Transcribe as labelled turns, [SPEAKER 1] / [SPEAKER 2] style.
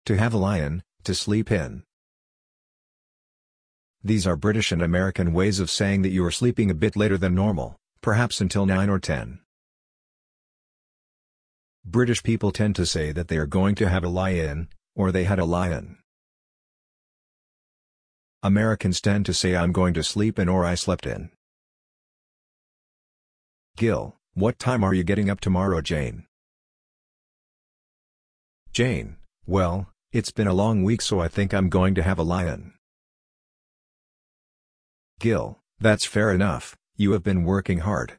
[SPEAKER 1] To have a lie-in, to sleep in. These are British and American ways of saying that you are sleeping a bit later than normal, perhaps until 9 or 10. British people tend to say that they are going to have a lie-in, or they had a lie-in. Americans tend to say I'm going to sleep in or I slept in. Gil, what time are you getting up tomorrow, Jane? Jane, well, it's been a long week so I think I'm going to have a lie-in. Gil, that's fair enough, you have been working hard.